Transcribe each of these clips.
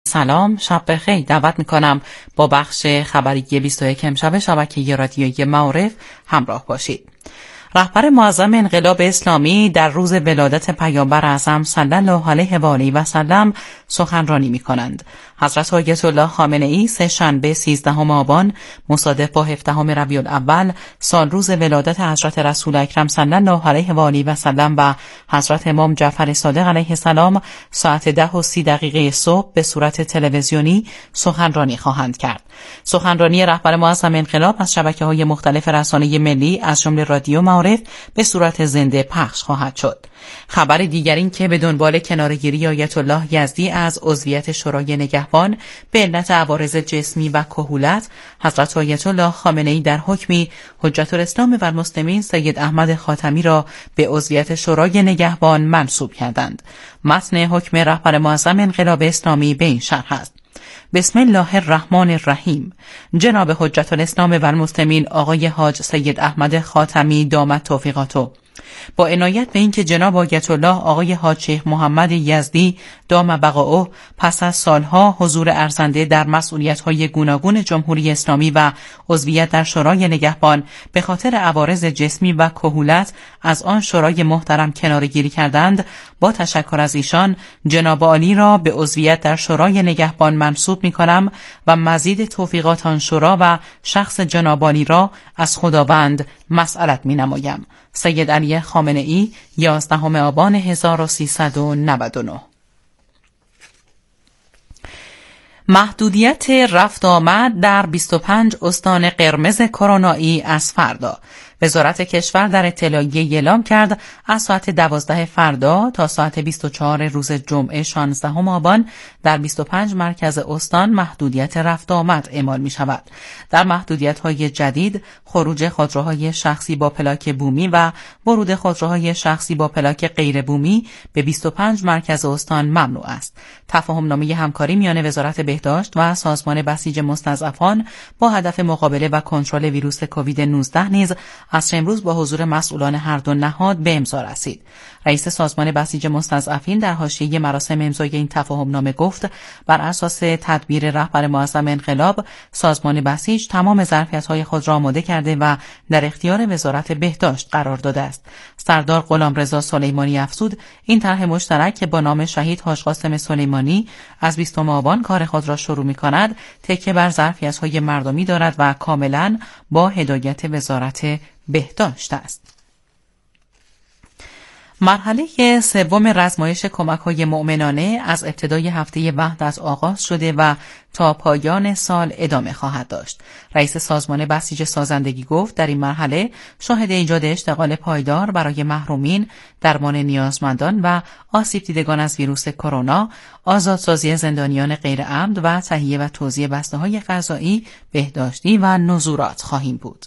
سلام، شب بخیر. دعوت میکنم با بخش خبری 21 امشب شبکه رادیویی معارف همراه باشید. رهبر معظم انقلاب اسلامی در روز ولادت پیامبر اعظم صلی الله علیه و آله و سلم سخنرانی می‌کنند. حضرت آیت الله خامنه ای سه شنبه 13 آبان مصادف با 17 ربیع الاول سال روز ولادت حضرت رسول اکرم صلی الله علیه و آله و سلم و حضرت امام جعفر صادق علیه السلام ساعت 10:30 صبح به صورت تلویزیونی سخنرانی خواهند کرد. سخنرانی رهبر معظم انقلاب از شبکه‌های مختلف رسانه ملی از جمله رادیو معارف به صورت زنده پخش خواهد شد. خبر دیگر این که به دنبال کناره‌گیری آیت الله یزدی از عضویت شورای نگهبان به علت عوارض جسمی و کهولت، حضرت آیت الله خامنه ای در حکمی حجت الاسلام و المسلمین سید احمد خاتمی را به عضویت شورای نگهبان منصوب کردند. متن حکم رهبر معظم انقلاب اسلامی به این شرح است: بسم الله الرحمن الرحیم. جناب حجت الاسلام و المسلمین آقای حاج سید احمد خاتمی دامت توفیقاتو، با عنایت به اینکه جناب آیت الله آقای حاج شیخ محمد یزدی دام بقاؤه پس از سالها حضور ارزنده در مسئولیت‌های گوناگون جمهوری اسلامی و عضویت در شورای نگهبان به خاطر عوارض جسمی و کهولت از آن شورای محترم کناره‌گیری کردند، با تشکر از ایشان جناب عالی را به عضویت در شورای نگهبان منصوب می‌کنم و مزید توفیقات آن شورا و شخص جناب عالی را از خداوند مسئلت می‌نمایم. سید علی خامنه ای 11 آبان 1399. محدودیت رفت آمد در 25 استان قرمز کرونایی از فردا. وزارت کشور در اطلاعیه اعلام کرد از ساعت 12 فردا تا ساعت 24 روز جمعه 16 آبان در 25 مرکز استان محدودیت رفت آمد اعمال می شود. در محدودیت‌های جدید خروج خودروهای شخصی با پلاک بومی و ورود خودروهای شخصی با پلاک غیر بومی به 25 مرکز استان ممنوع است. تفاهم‌نامه همکاری میان وزارت بهداشت و سازمان بسیج مستضعفان با هدف مقابله و کنترل ویروس کووید 19 نیز از امروز با حضور مسئولان هر دو نهاد به امضا رسید. رئیس سازمان بسیج مستضعفین در حاشیه مراسم امضای این تفاهم‌نامه گفت بر اساس تدبیر رهبر معظم انقلاب سازمان بسیج تمام ظرفیت‌های خود را آماده کرده و در اختیار وزارت بهداشت قرار داده است. سردار غلامرضا سلیمانی افزود این طرح مشترک که با نام شهید حاج قاسم سلیمانی از 20 آبان کار خود را شروع می‌کند تکیه بر ظرفیت‌های مردمی دارد و کاملاً با هدایت وزارت بهداشت است. مرحله سوم رزمایش کمک‌های مؤمنانه از ابتدای هفته وحدت آغاز شده و تا پایان سال ادامه خواهد داشت. رئیس سازمان بسیج سازندگی گفت در این مرحله شاهد ایجاد اشتغال پایدار برای محرومین، درمان نیازمندان و آسیب دیدگان از ویروس کرونا، آزادسازی زندانیان غیر عمد و تهیه و توزیع بسته‌های غذایی، بهداشتی و نزورات خواهیم بود.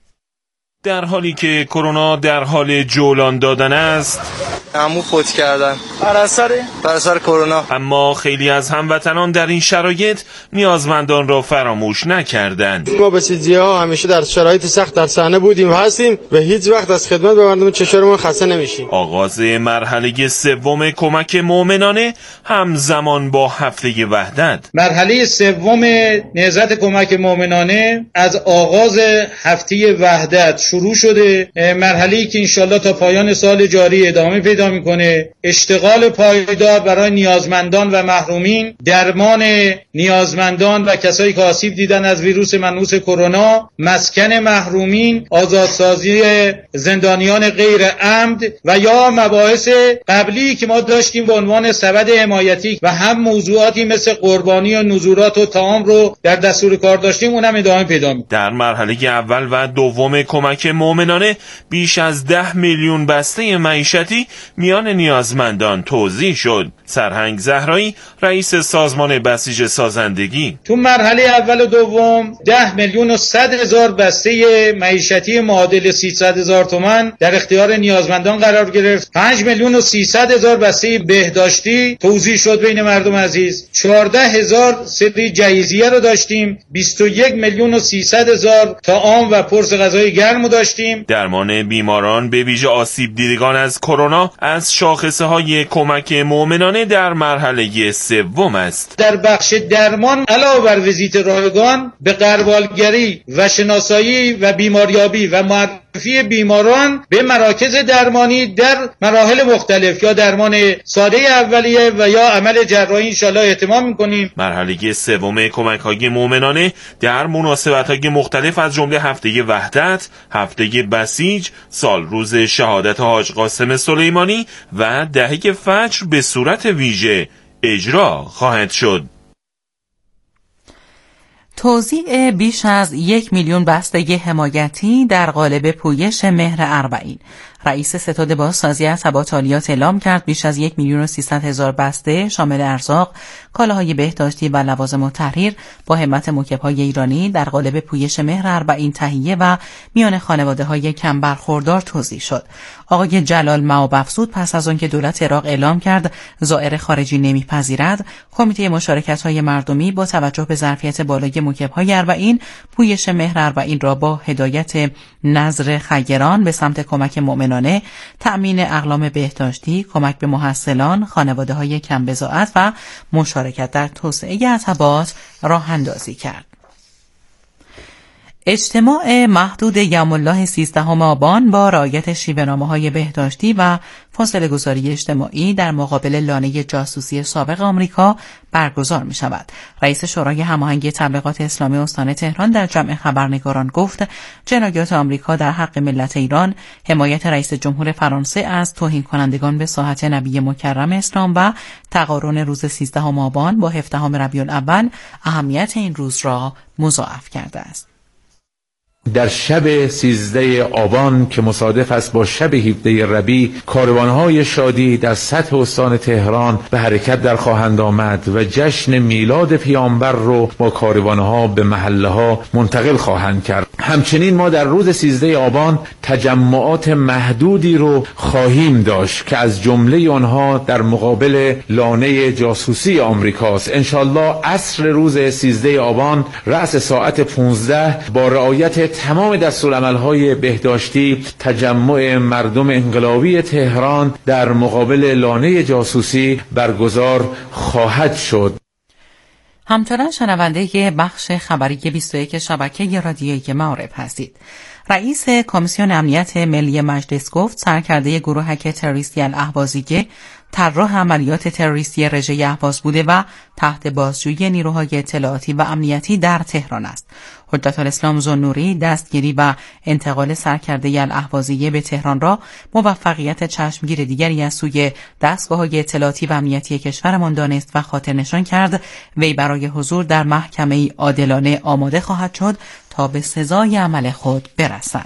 در حالی که کرونا در حال جولان دادن است، عمو فوت کردن بر اثر کرونا، اما خیلی از هموطنان در این شرایط نیازمندان را فراموش نکردند. ما بسیجی‌ها همیشه در شرایط سخت در صحنه بودیم و هستیم و هیچ وقت از خدمت به مردم کشورمون خسته نمیشیم. آغاز مرحله سوم کمک مؤمنانه همزمان با هفته وحدت. مرحله سوم نهضت کمک مؤمنانه از آغاز هفته وحدت شروع شده. مرحله‌ای که انشالله تا پایان سال جاری ادامه پیدا میکنه. اشتغال پایدار برای نیازمندان و محرومین، درمان نیازمندان و کسایی که آسیب دیدن از ویروس منحوس کرونا، مسکن محرومین، آزادسازی زندانیان غیر عمد و یا مباحث قبلی که ما داشتیم به عنوان سبد حمایتی و هم موضوعاتی مثل قربانی و نزورات و طعام رو در دستور کار داشتیم، اونم ادامه پیدا میکنه. در مرحله اول و دوم کمک مؤمنانه بیش از 10 میلیون بسته معیشتی میان نیازمندان توزیع شد. سرهنگ زهرایی رئیس سازمان بسیج سازندگی: تو مرحله اول و دوم 10,100,000 بسته معیشتی معادل 300,000 تومان در اختیار نیازمندان قرار گرفت. 5,300,000 بسته بهداشتی توزیع شد بین مردم عزیز. 14,000 سری جهیزیه رو داشتیم. 21,300,000 طعام و پرس غذای گرم داشتیم. درمان بیماران به ویژه آسیب دیدگان از کرونا از شاخصه‌های کمک مؤمنانه مومنانه در مرحله سوم است. در بخش درمان علاوه بر ویزیت رایگان به غربالگری و شناسایی و بیماریابی و معرفی بیماران به مراکز درمانی در مراحل مختلف یا درمان ساده اولیه و یا عمل جراحی انشالله اهتمام میکنیم. مرحله سوم کمک‌های مومنانه در مناسبت‌های مختلف از جمله هفته وحدت، هفته بسیج، سال روز شهادت حاج قاسم سلیمانی و دهه فجر به صورت ویژه اجرا خواهد شد. توزیع بیش از 1 میلیون بسته حمایتی در قالب پویش مهر اربعین. رئیس ستاد بازسازی عصبات عالیات اعلام کرد بیش از 1,300,000 بسته شامل ارزاق، کالاهای بهداشتی و لوازم التحریر با همت موکب‌های ایرانی در قالب پویش مهر اربعین تهیه و میان خانواده‌های کم برخوردار توزیع شد. آقای جلال معاب‌افزود پس از آنکه دولت عراق اعلام کرد زائر خارجی نمیپذیرد، کمیته مشارکت‌های مردمی با توجه به ظرفیت بالای موکب‌های اربعین پویش مهر اربعین را با هدایت نظر خیران به سمت کمک مؤمنانه، تأمین اقلام بهداشتی، کمک به محصلان، خانواده‌های کم بضاعت و مشارکت در توسعه عصبات راه اندازی کرد. اجتماع محدود یوم الله 13 آبان با رعایت شیوه‌نامه‌های بهداشتی و فاصله گذاری اجتماعی در مقابل لانه جاسوسی سابق آمریکا برگزار می شود. رئیس شورای هماهنگی تبلیغات اسلامی استان تهران در جمع خبرنگاران گفت جنایات آمریکا در حق ملت ایران، حمایت رئیس جمهور فرانسه از توهین کنندگان به ساحت نبی مکرم اسلام و تقارن روز 13 آبان با 17 ربیع الاول اهمیت این روز را مضاعف کرده است. در شب 13 آبان که مصادف است با شب 17 ربیع، کاروان‌های شادی در سطح استان تهران به حرکت در خواهند آمد و جشن میلاد پیامبر رو با کاروان‌ها به محله‌ها منتقل خواهند کرد. همچنین ما در روز 13 آبان تجمعات محدودی رو خواهیم داشت که از جمله آنها در مقابل لانه جاسوسی آمریکاست. انشالله عصر روز 13 آبان رأس ساعت 15 با رعایت تمام دستورالعمل‌های بهداشتی تجمع مردم انقلابی تهران در مقابل لانه جاسوسی برگزار خواهد شد. همچنان شنونده بخش خبری 21 شبکه رادیویی معارف هستید. رئیس کمیسیون امنیت ملی مجلس گفت سرکرده گروهک تروریستی الاهوازی که طراح عملیات تروریستی رژه اهواز بوده و تحت بازجویی نیروهای اطلاعاتی و امنیتی در تهران است. حجت الاسلام ذوالنوری دستگیری و انتقال سرکرده الاهوازی به تهران را موفقیت چشمگیر دیگری از سوی دستگاه‌های اطلاعاتی و امنیتی کشورمان دانست و خاطر نشان کرد وی برای حضور در محکمه عادلانه آماده خواهد شد تا به سزای عمل خود برسد.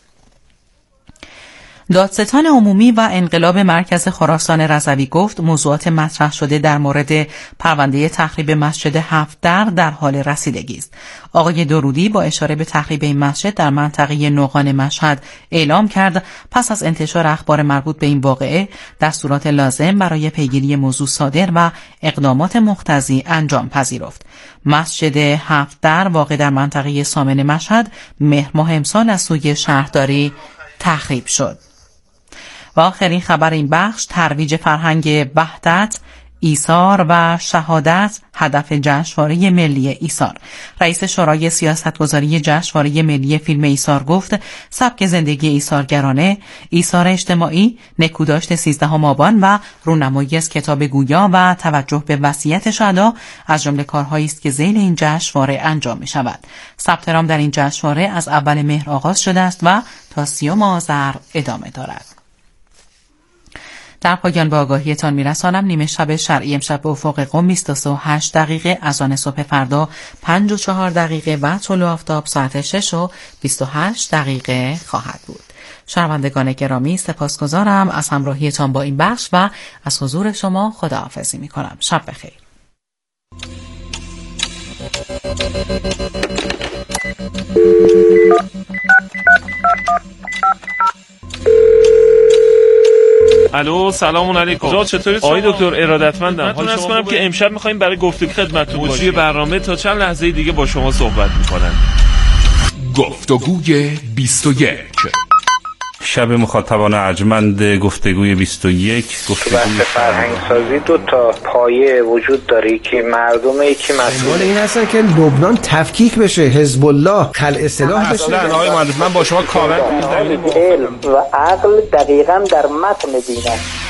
دادستان عمومی و انقلاب مرکز خراسان رضوی گفت موضوعات مطرح شده در مورد پرونده تخریب مسجد هفت در حال رسیدگی است. آقای درودی با اشاره به تخریب این مسجد در منطقه نوقان مشهد اعلام کرد پس از انتشار اخبار مربوط به این واقعه دستورات لازم برای پیگیری موضوع صادر و اقدامات مقتضی انجام پذیرفت. مسجد هفت واقع در منطقه سامن مشهد مهر ماه امسال از سوی شهرداری تخریب شد. و آخرین خبر این بخش ترویج فرهنگ وحدت، ایثار و شهادت هدف جشنواره ملی ایثار. رئیس شورای سیاستگذاری جشنواره ملی فیلم ایثار گفت سبک زندگی ایثارگرانه، ایثار اجتماعی، نکوداشت 13 آبان و رونمایی از کتاب گویا و توجه به وصیت شهدا از جمله کارهایی است که ذیل این جشنواره انجام می شود. ثبت نام در این جشنواره از اول مهر آغاز شده است و تا 30 آذر ادامه دارد. در پایان به آگاهیتان میرسانم نیمه شب شرعی امشب به افق قم 23:08 از آن صبح فردا 5:04 و طلوع آفتاب ساعت 6:28 خواهد بود. شنوندگان گرامی سپاسگزارم از همراهیتان با این بخش و از حضور شما خداحافظی میکنم. شب بخیر. الو سلام علیکم. چطوری؟ آقای دکتر ارادتمندم. حال شما کنم که امشب می‌خوایم برای گفتگو خدمتتون باشیم. مجری برنامه تا چند لحظه دیگه با شما صحبت می‌کنن. گفتگوی 21 شب مخاطبان ارجمند گفتگوی 21 گفتگوی فرهنگسازی دو تا پایه وجود داره که مردمه که مسئول این هستن که لبنان تفکیک بشه، حزب الله خلع سلاح بشه. اصلا آقای مهندس من با شما کاملا علم و عقل دقیقاً در متن دین است.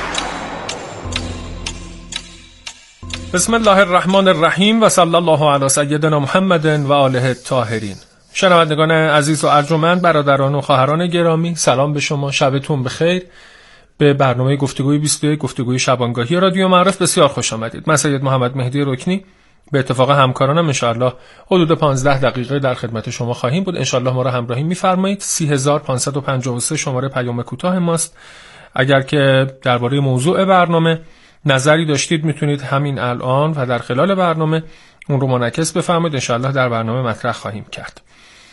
بسم الله الرحمن الرحیم و صلی الله علی سیدنا محمد و آله الطاهرین. شنوندگان عزیز و ارجمند، برادران و خواهران گرامی، سلام به شما، شبتون بخیر. به برنامه گفتگوی 21 گفتگوی شبانگاهی رادیو معارف بسیار خوش آمدید. من سید محمد مهدی رکنی به اتفاق همکارانم انشاءالله حدود 15 دقیقه در خدمت شما خواهیم بود. انشاءالله ما را همراهی می‌فرمایید. 30553 شماره پیام کوتاه ماست. اگر که درباره موضوع برنامه نظری داشتید میتونید همین الان و در خلال برنامه اون رو منعکس بفرمایید. انشاءالله در برنامه مطرح خواهیم کرد.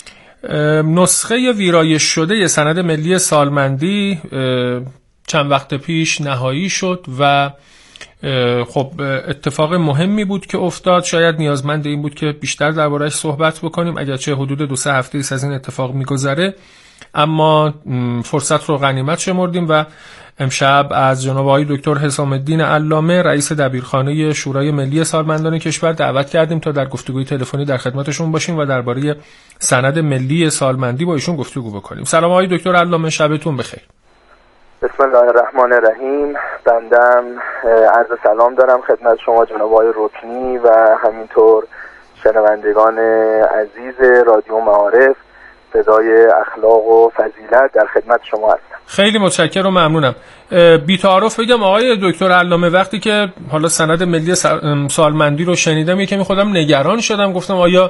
نسخه ویرایش شده سند ملی سالمندی چند وقت پیش نهایی شد و خب اتفاق مهمی بود که افتاد. شاید نیازمند این بود که بیشتر درباره‌اش صحبت بکنیم، اگرچه حدود 2-3 هفته ایست از این اتفاق میگذره، اما فرصت رو غنیمت شمردیم و امشب از جناب آقای دکتر حسام الدین علامه رئیس دبیرخانه شورای ملی سالمندان کشور دعوت کردیم تا در گفتگوی تلفنی در خدمتشون باشیم و درباره سند ملی سالمندی با ایشون گفتگو بکنیم. سلام آقای دکتر علامه، شبتون بخیر. بسم الله الرحمن الرحیم. بندم عرض سلام دارم خدمت شما جناب آقای رکنی و همینطور شنوندگان عزیز رادیو معارف. صدای اخلاق و فضیلت در خدمت شما هستم. خیلی متشکرم و ممنونم. بی تعارف بگم آقای دکتر علامه، وقتی که حالا سند ملی سالمندی رو شنیدم یکمی خودم نگران شدم. گفتم آیا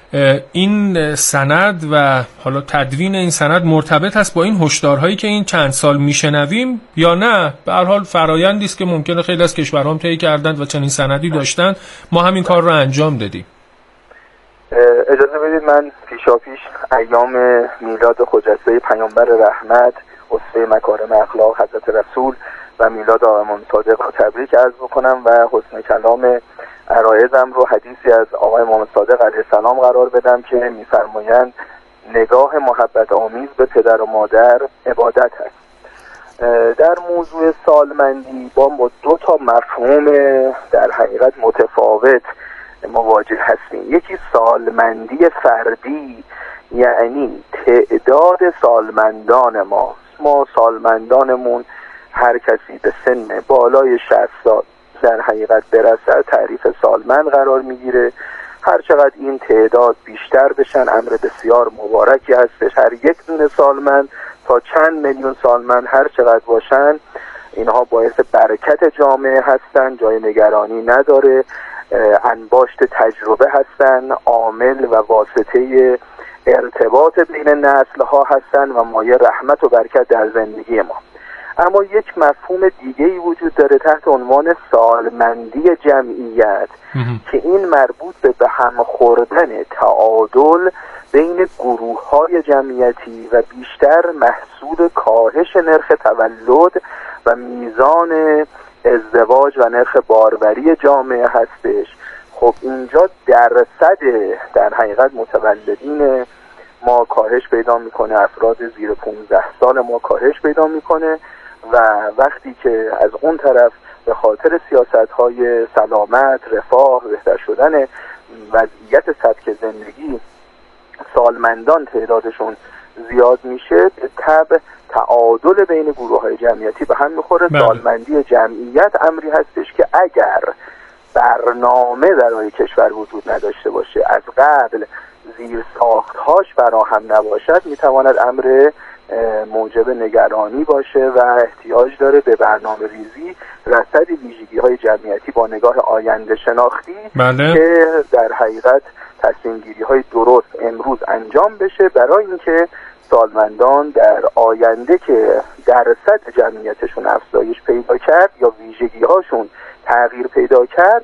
این سند و حالا تدوین این سند مرتبط است با این هشدارهایی که این چند سال میشنویم یا نه؟ به هر حال فرآیندی است که ممکنه خیلی از کشورها هم طی کردند و چنین سندی داشتند، ما همین کار رو انجام دادیم. اجازه بدید من پیشاپیش ایام میلاد خجسته پیامبر رحمت، اسوه مکارم اخلاق حضرت رسول و میلاد آقای امام صادق رو تبریک عرض بکنم و حسن کلام عرایضم رو حدیثی از آقای امام صادق علیه السلام قرار بدم که می‌فرمایند نگاه محبت آمیز به پدر و مادر عبادت هست. در موضوع سالمندی با 2 تا مفهوم در حقیقت متفاوت مواجه هستیم. یکی سالمندی فردی، یعنی تعداد سالمندان ما سالمندانمون هر کسی به سن بالای 60 سال در حقیقت برسد تعریف سالمند قرار میگیره. هر چقدر این تعداد بیشتر بشن امر بسیار مبارکی هستش. هر یک دونه سالمند تا چند میلیون سالمند هر چقدر باشن اینها باعث برکت جامعه هستن، جای نگرانی نداره، انباشت تجربه هستن، عامل و واسطه ارتباط بین نسل ها هستن و مایه رحمت و برکت در زندگی ما. اما یک مفهوم دیگه‌ای وجود داره تحت عنوان سالمندی جمعیت که این مربوط به هم خوردن تعادل بین گروه‌های جمعیتی و بیشتر محصول کاهش نرخ تولد و میزان ازدواج و نرخ باروری جامعه هستش. خب اینجا درصد در حقیقت متولدین ما کاهش پیدا میکنه، افراد زیر 15 سال ما کاهش پیدا میکنه و وقتی که از اون طرف به خاطر سیاست‌های سلامت، رفاه، بهتر شدن وضعیت سبک زندگی سالمندان تعدادشون زیاد میشه، به تبع تعادل بین گروه‌های جمعیتی به هم میخوره. سالمندی جمعیت امری هستش که اگر برنامه برای کشور وجود نداشته باشه، از قبل زیر ساختهاش فراهم نباشد، میتواند امر موجب نگرانی باشه و احتیاج داره به برنامه ریزی، رصد ویژگی‌های جمعیتی با نگاه آینده شناختی که در حقیقت تصمیم گیری‌های درست امروز انجام بشه برای اینکه سالمندان در آینده که درصد جمعیتشون افزایش پیدا کرد یا ویژگی‌هاشون تغییر پیدا کرد،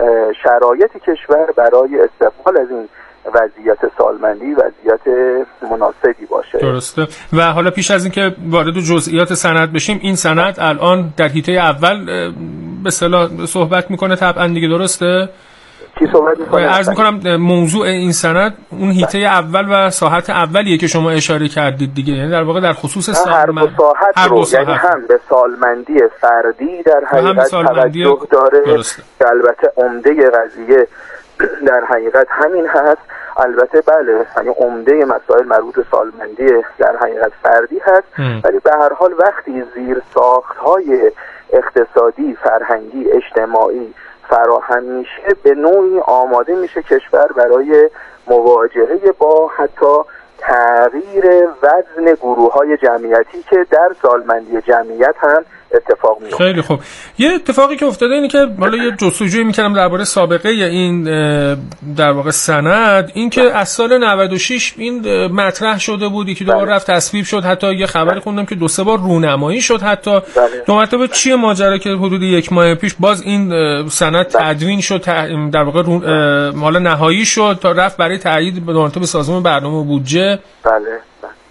شرایط کشور برای استقبال از این وضعیت سالمندی وضعیت مناسبی باشه. درسته. و حالا پیش از اینکه وارد جزئیات سند بشیم، این سند الان در حیطه اول به اصطلاح صحبت میکنه طبعا دیگه، درسته؟ چی صحبت می‌کنه؟ عرض می‌کنم موضوع این سند اون حیطه اول و ساحت اولیه که شما اشاره کردید دیگه، یعنی در واقع در خصوص هر دو ساحت یعنی هم به سالمندی فردی در حقیقت توجه داره که البته عمده قضیه در حقیقت همین هست. البته بله، یعنی عمده مسائل مربوط به سالمندی در حقیقت فردی هست، ولی به هر حال وقتی زیر ساخت‌های اقتصادی، فرهنگی، اجتماعی فراهم میشه، به نوعی آماده میشه کشور برای مواجهه با حتی تغییر وزن گروه‌های جمعیتی که در سالمندی جمعیت هم اتفاق میفته. خیلی خوب. یه اتفاقی که افتاده اینه که حالا یه جستجویی می‌کردم درباره سابقه این در واقع سند، این که از سال 96 این مطرح شده بود، یکی دو بار رفت تصویب شد، حتی یه خبری خوندم که 2-3 بار رونمایی شد، حتی دو مرتبه. چیه ماجرا که حدود 1 ماه پیش باز این سند تدوین شد، در واقع حالا نهایی شد تا رفت برای تایید به مرتبه سازمان برنامه و بودجه؟ بله.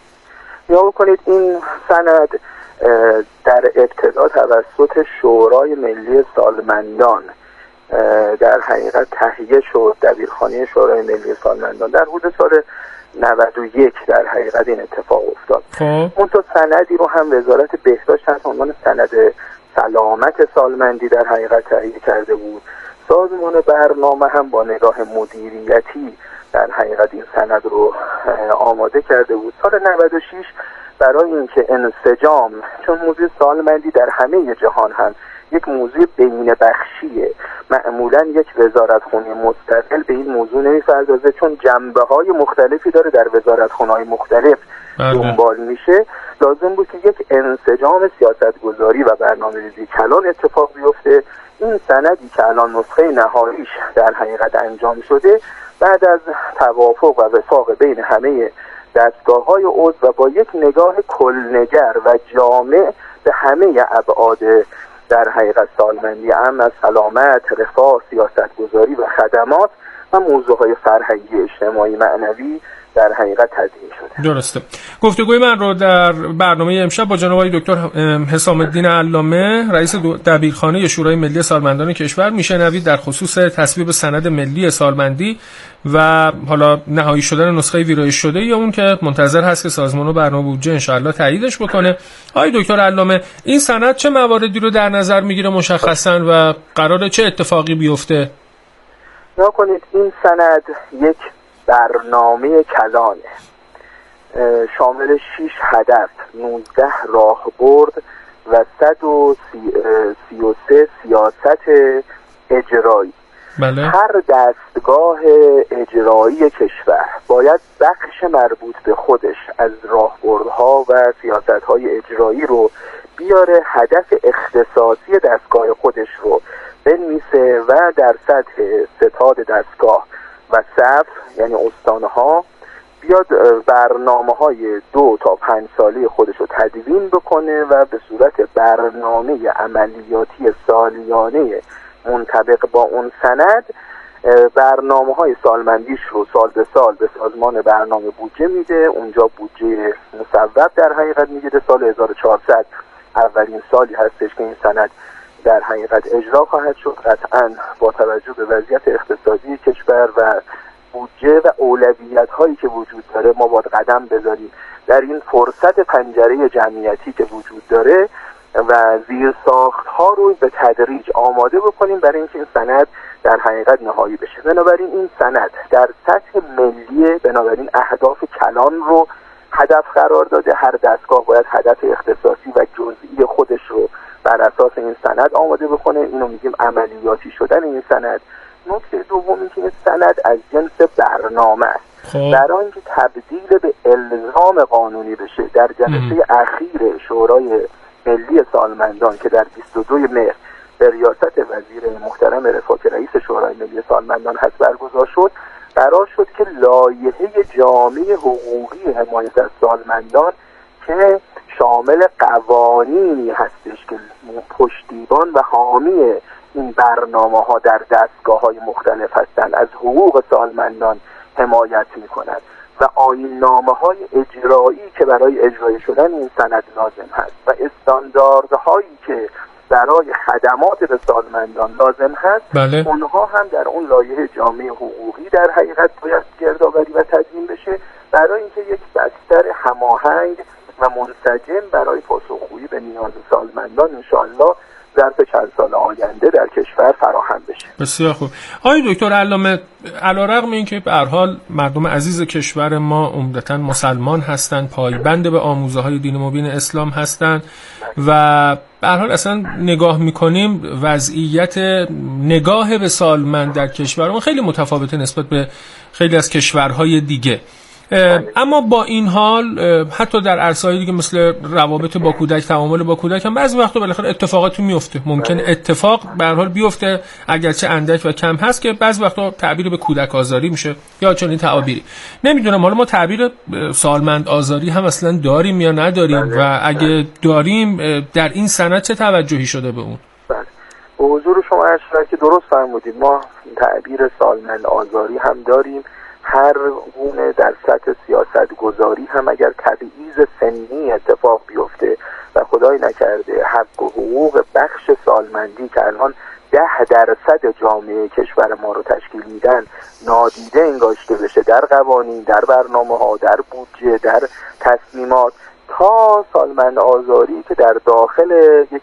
یا بکنید این سند در ابتدا توسط شورای ملی سالمندان در حقیقت تهیه شد، دبیرخانه شورای ملی سالمندان در حدود سال 91 در حقیقت این اتفاق افتاد. اون تو سندی رو هم وزارت بهداشت تحت عنوان سند سلامت سالمندی در حقیقت تهیه کرده بود. سازمان برنامه هم با نگاه مدیریتی در حقیقت این سند رو آماده کرده بود. سال 96 برای اینکه انسجام، چون موضوع سالمندی در همه جهان هم یک موضوع بین بخشیه، معمولا یک وزارتخونه مستقل به این موضوع نمی‌پردازه چون جنبه‌های مختلفی داره در وزارتخونه‌های مختلف دنبال میشه، لازم بود که یک انسجام سیاستگذاری و برنامه‌ریزی کلان اتفاق بیفته. این سندی که الان نسخه نهاییش در حقیقت انجام شده، بعد از توافق و وفاق بین همه دستگاه‌های عضو و با یک نگاه کلنگر و جامع به همه ابعاد در حقیقت سالمندی، از سلامت، رفاه، سیاستگذاری و خدمات و موضوعهای فرهنگی، اجتماعی، معنوی در حقیقت تدوین شده. درسته. گفتگوی من رو در برنامه امشب با جناب آقای دکتر حسام الدین علامه، رئیس دبیرخانه شورای ملی سالمندان کشور میشنوید در خصوص تصویب سند ملی سالمندی و حالا نهایی شدن نسخه ویرایش شده یا اون که منتظر هست که سازمان برنامه بودجه ان شاءالله تاییدش بکنه. آقای دکتر علامه، این سند چه مواردی رو در نظر میگیره مشخصاً و قراره چه اتفاقی بیفته؟ نکنید این سند یک برنامه کلانه، شامل 6 هدف، 19 راهبرد و 133 سیاست اجرایی. بله. هر دستگاه اجرایی کشور باید بخش مربوط به خودش از راهبردها و سیاستهای اجرایی رو بیاره، هدف اختصاصی دستگاه خودش رو بنویسه و در سطح ستاد دستگاه و صف، یعنی استانه ها، بیاد برنامه‌های 2 تا 5 ساله خودش رو تدوین بکنه و به صورت برنامه عملیاتی سالیانه منطبق با اون سند برنامه‌های سالمندیش رو سال به سال به سازمان برنامه بودجه میده. اونجا بودجه مصوب در حقیقت میگیره. سال 1400 اولین سالی هستش که این سند در حقیقت اجرا خواهد شد. قطعاً با توجه به وضعیت اقتصادی کشور و بودجه و اولویت هایی که وجود داره ما باید قدم بذاریم در این فرصت پنجره جمعیتی که وجود داره و زیر ساخت ها رو به تدریج آماده بکنیم برای اینکه این سند در حقیقت نهایی بشه. بنابراین این سند در سطح ملی بنابراین اهداف کلان رو هدف قرار داده. هر دستگاه باید هدف اختصاصی و جزئی خودش رو بر اساس این سند آماده بکنه. اینو میگیم عملیاتی شدن این سند. نکته دومی که این سند از جنس برنامه است. برای اینکه تبدیل به الزام قانونی بشه، در جلسه اخیر شورای ملی سالمندان که در 22 مهر به ریاست وزیر محترم رفاه که رئیس شورای ملی سالمندان هست برگزار شد، قرار شد که لایحه جامع حقوقی حمایت از سالمندان که شامل قوانینی هستش که پشتیبان و حامی این برنامه ها در دستگاه های مختلف هستند، از حقوق سالمندان حمایت می کند و آیین نامه های اجرایی که برای اجرای شدن این سند لازم هست و استانداردهایی که برای خدمات به سالمندان لازم هست، بله. اونها هم در اون لایحه جامع حقوقی در حقیقت باید گردآوری و تدوین بشه برای اینکه یک بستر هماهنگ و منسجم برای پاسخگویی به نیاز سالمندان انشاءالله ظرف چند سال آینده در کشور فراهم بشه. بسیار خوب. آقای دکتر علامه، علیرغم اینکه به هر حال مردم عزیز کشور ما عمدتاً مسلمان هستند، پایبند به آموزه‌های دین مبین اسلام هستند و به هر حال اصلا نگاه می‌کنیم وضعیت نگاه به سالمند در کشورمون خیلی متفاوته نسبت به خیلی از کشورهای دیگه. اما با این حال حتی در عرصه‌های دیگه مثل روابط با کودک، تعامل با کودک هم بعضی وقتا بالاخره اتفاقاتی میفته. ممکن اتفاق به هر حال بیفته اگرچه اندک و کم هست که بعضی وقتا تعبیر به کودک آزاری میشه یا چنین تعابیری. نمیدونم حالا ما تعبیر سالمند آزاری هم اصلا داریم یا نداریم و اگه داریم در این سند چه توجهی شده به اون؟ بله. به حضور شما اشاره که درست فرمودید، ما تعبیر سالمند آزاری هم داریم. هر گونه در سطح سیاست گذاری هم اگر تبعیض سنی اتفاق بیفته و خدای نکرده حق و حقوق بخش سالمندی که الان 10% جامعه کشور ما رو تشکیل میدن نادیده انگاشته بشه در قوانین، در برنامه‌ها، در بودجه، در تصمیمات، تا سالمند آزاری که در داخل یک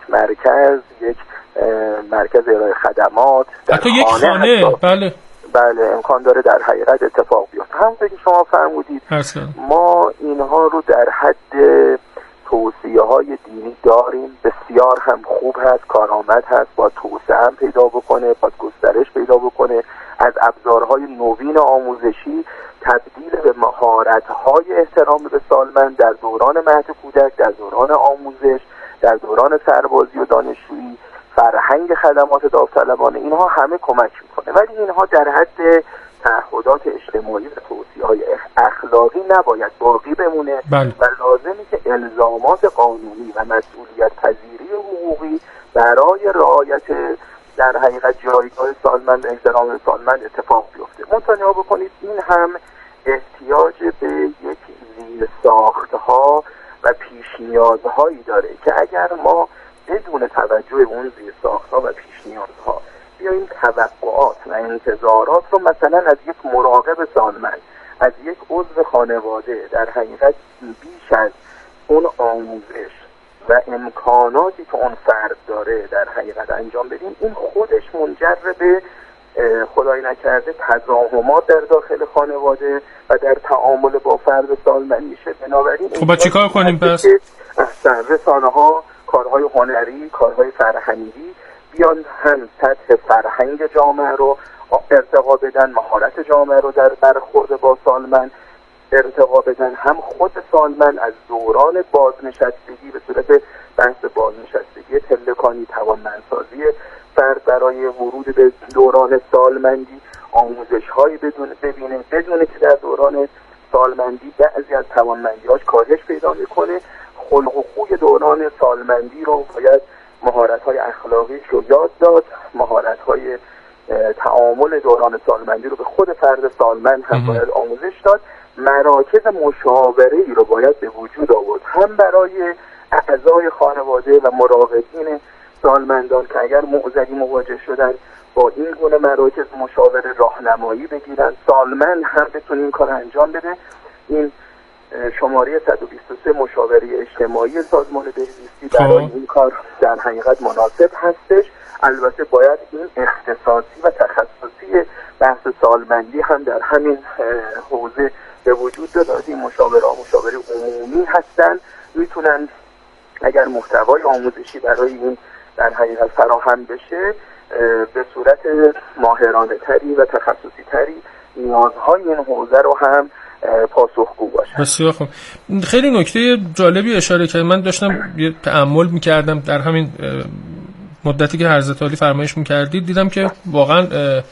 مرکز ارائه خدمات در حتی یک خانه بله امکان داره در حقیقت اتفاق بیفته. همونطور که شما فرمودید ما اینها رو در حد توصیه‌های دینی داریم، بسیار هم خوب هست، کارآمد هست، با توسعه هم پیدا بکنه، با گسترش پیدا بکنه، از ابزارهای نوین آموزشی تبدیل به مهارت‌های احترام به سالمند در دوران مهد کودک، در دوران آموزش، در دوران سربازی و دانشجویی، فرهنگ خدمات داوطلبانه، اینها همه کمک میکنه. ولی اینها در حد تعهدات اجتماعی و توصیه‌های اخلاقی نباید باقی بمونه و لازمی که الزامات قانونی و مسئولیت پذیری حقوقی برای رعایت در حقیقت جایگاه سالمند و احترام سالمند اتفاق بیفته. مطالعه بکنید این هم احتیاج به یک زیرساخت‌ها و پیش نیازهایی داره که اگر ما بدون توجه به اون زیرساخت‌ها و پیش نیازها بیاییم توقعات و انتظارات رو مثلا از یک مراقب سالمند، از یک عضو خانواده در حقیقت بیش از اون آموزش و امکاناتی که اون فرد داره در حقیقت انجام بدیم، این خودش منجر به خدای نکرده تضاهمات در داخل خانواده و در تعامل با فرد سالمند میشه. بنابراین خب چی کار کنیم پس؟ رسانه‌ها، کارهای هنری، کارهای فرهنگی بیان هم سطح فرهنگ جامعه رو ارتقا بدن، مهارت جامعه رو در برخورد با سالمند ارتقا بدن، هم خود سالمند از دوران بازنشستگی به صورت بحث بازنشستگی پلکانی توانمندسازی فرد برای ورود به دوران سالمندی آموزش‌هایی ببینه، بدونه که در دوران سالمندی بعضی از توانمندی‌هاش کاهش پیدا می‌کنه. خلق و خوی دوران سالمندی رو باید مهارت‌های اخلاقی رو یاد داد، مهارت‌های تعامل دوران سالمندی رو به خود فرد سالمند هم باید آموزش داد. مراکز مشاوره‌ای رو باید به وجود آورد، هم برای اعضای خانواده و مراقبین سالمندان که اگر معضلی مواجه شدن با این گونه مراکز مشاوره راهنمایی بگیرن، سالمند هم بتونه این کار انجام بده. این شماره 123 مشاوره اجتماعی سازمان بهزیستی برای این کار در حقیقت مناسب هستش. البته باید این اختصاصی و تخصصی بحث سالمندی هم در همین حوزه به وجود داد. این مشاوره عمومی هستن، میتونن اگر محتوای آموزشی برای این در حقیقت فراهم بشه به صورت ماهرانه تری و تخصصی تری نیازهای این حوزه رو هم پاسخگو باشه. بسیار خوب. خیلی نکته جالبی اشاره کردید. من داشتم یه تأمل می‌کردم در همین مدتی که حضرت عالی فرمایش می‌کردید، دیدم که واقعا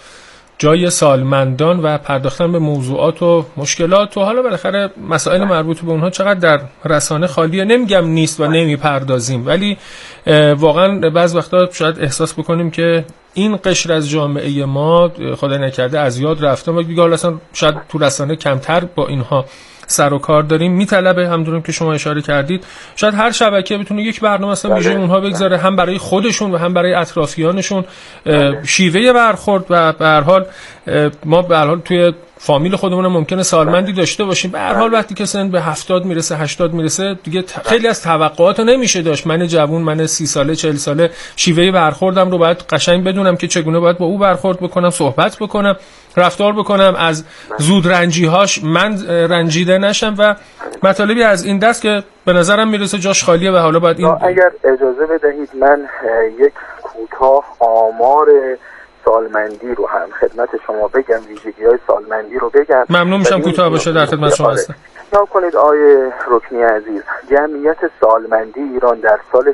جای سالمندان و پرداختن به موضوعات و مشکلات و حالا بالاخره مسائل مربوط به اونها چقدر در رسانه خالیه. نمیگم نیست و نمیپردازیم، ولی واقعا بعض وقتا شاید احساس بکنیم که این قشر از جامعه ما خدای نکرده از یاد رفته و دیگه اصلا شاید تو رسانه کمتر با اینها سر و کار داریم میطلبه، همونطور که شما اشاره کردید شاید هر شبکه بتونه یک برنامه اصلا ویژه اونها بگذاره، هم برای خودشون و هم برای اطرافیانشون شیوه برخورد. و به هر حال ما به هر حال توی فامیل خودمون ممکنه سالمندی داشته باشیم، به هر حال وقتی که سن به 70 میرسه 80 میرسه دیگه خیلی از توقعات نمیشه داشت. من جوون، من 30 ساله 40 ساله شیوه برخوردم رو باید قشنگ بدونم که چگونه باید با او برخورد بکنم، صحبت بکنم، رفتار بکنم، از زود رنجی‌هاش من رنجیده نشم و مطالبی از این دست که به نظرم میرسه جاش خالیه. و حالا باید این اگر اجازه بدهید من یک کوتاه آمار سالمندی رو هم خدمت شما بگم، ویژگی‌های سالمندی رو بگم. ممنون میشم کوتاه باشه، در خدمت شما هستم. نگاه کنید آقای رکنی عزیز، جمعیت سالمندی ایران در سال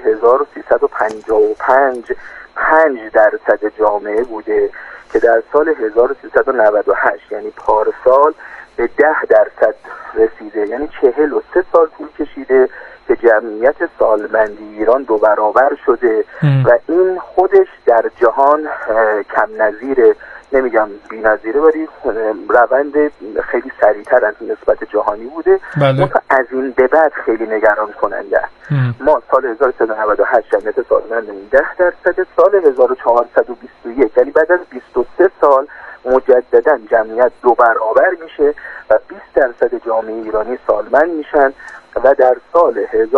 1355 5% جامعه بوده که در سال 1398 یعنی پارسال به 10% رسیده، یعنی 43 سال طول کشیده که جمعیت سالمندی ایران 2 برابر شده و این خودش در جهان کم نظیره، نمیگم بی نظیره، ولی روند خیلی سریعتر از نسبت جهانی بوده. بله. از این به بعد خیلی نگران کننده. ما سال 1398 جمعیت سالمندمون 10%، سال 1421 یعنی بعد از 23 سال مجددا جمعیت 2 برابر میشه و 20% جامعه ایرانی سالمند میشن و در سال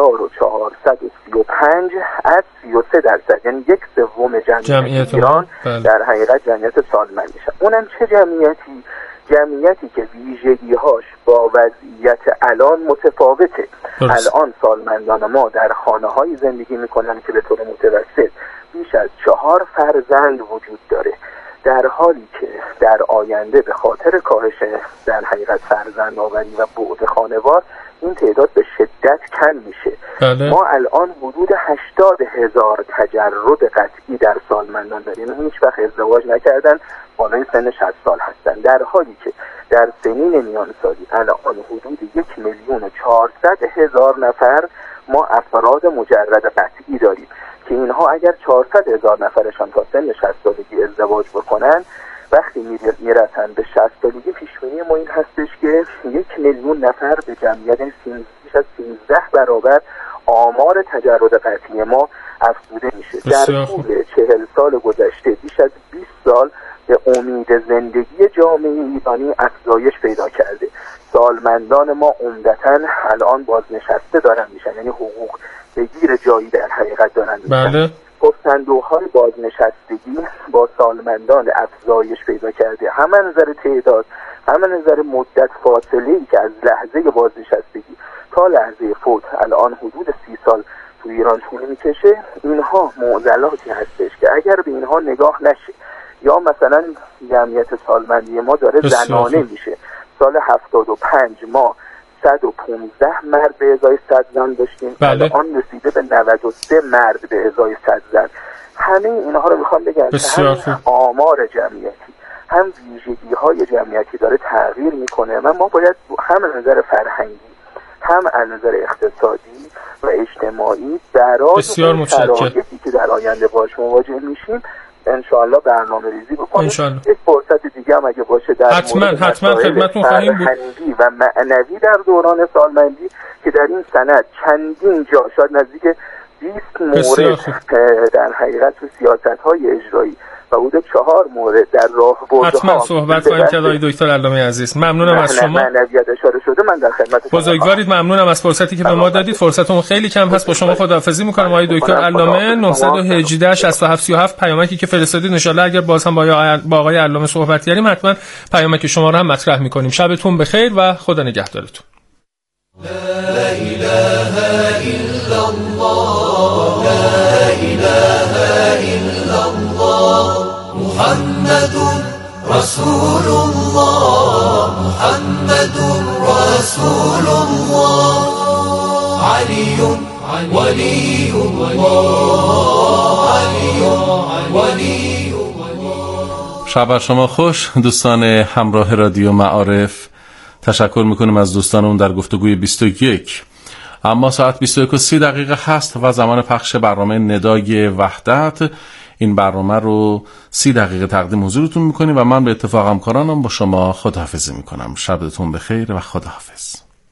1435 از 33% یعنی 1/3 جمعیت ایران در حقیقت جمعیت سالمند میشن. اونم چه جمعیتی؟ جمعیتی که ویژگی‌هاش با وضعیت الان متفاوته. الان سالمندان ما در خانه‌های زندگی میکنن که به طور متوسط بیش از 4 فرزند وجود داره، در حالی که در آینده به خاطر کاهش در حقیقت فرزند آوری و بعد خانوار این تعداد به شدت کم میشه. بله. ما الان حدود 80,000 تجرد قطعی در سالمندان داریم، هیچ وقت ازدواج نکردن، بالای سن 60 سال هستن، در حالی که در سنین میانسالی الان حدود 1,400,000 نفر ما افراد مجرد قطعی داریم که اینها اگر 400,000 نفرشان تا سن 60 سالگی ازدواج بکنن، وقتی میرسن به 60 سالگی پیشبینی ما این هستش که 1,000,000 نفر به جمعیت بیش از 13 برابر آمار تجرد قطعی ما افزوده میشه. در طول 40 سال گذشته بیش از 20 سال به امید زندگی جامعه ایرانی افزایش پیدا کرده. سالمندان ما عمدتاً الان بازنشسته دارن میشن، یعنی حقوق بگیر جایی در حقیقت دارن میشن. بله. خب صندوق‌های بازنشستگی با سالمندان افزایش پیدا کرده، هم از نظر تعداد هم از نظر مدت فاصله‌ای که از لحظه بازنشستگی تا لحظه فوت الان حدود 30 سال تو ایران طول میکشه. اینها معضلاتی هستش که اگر به اینها نگاه نشه، یا مثلا جمعیت سالمندی ما داره زنانه میشه. سال 75 ما 115 مرد به ازای 100 زن داشتیم، الان رسیده به 93 مرد به ازای 100 زن. همه اینها رو میخوام بگم که هم آمار جمعیتی هم ویژگی‌های جمعیتی داره تغییر میکنه و ما باید هم از نظر فرهنگی هم از نظر اقتصادی و اجتماعی برای شرایطی که در آینده باش مواجه میشیم انشاءالله برنامه ریزی بکنیم. یک فرصت دیگه هم اگه باشه در حتما خدمتتون خواهیم بود و معنوی در دوران سالمندی که در این سند چندین جا شاید نزدیک 20 مورد در حقیقت تو سیاست‌های اجرایی و حدود 4 مورد در راهبردها حتما صحبت کنیم که آقای دکتر علامه عزیز. ممنونم از شما. معنویت اشاره شده، من در خدمت شما. بزرگوارید، ممنونم از فرصتی که به ما دادید. فرصتمون خیلی کم هست. با شما خداحافظی می‌کنم آقای دکتر علامه. 918 67 37 پیامکی که فرستادید، ان شاءالله اگر باز هم با آقای علامه صحبت کردیم حتما پیامک شما رو هم مطرح می‌کنیم. شبتون بخیر و خدا نگهدارتون. لا اله الا الله، لا اله الا الله، محمد رسول الله، محمد رسول الله، علی ولی الله، علی ولی الله. شب شما خوش دوستان همراه رادیو معارف. تشکر میکنیم از دوستانمون در گفتگوی 21. اما ساعت 21:30 هست و زمان پخش برنامه ندای وحدت. این برنامه رو 30 دقیقه تقدیم حضورتون میکنیم و من به اتفاق همکارانم با شما خداحافظی میکنم. شبتون بخیر و خداحافظ.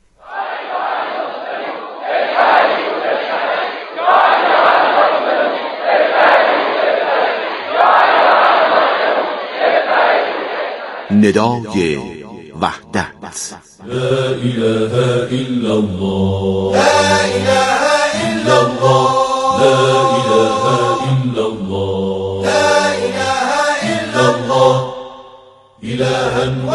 ندای وحدت. لا إله إلا الله لا إله إلا الله لا إله إلا الله لا إله إلا الله إلها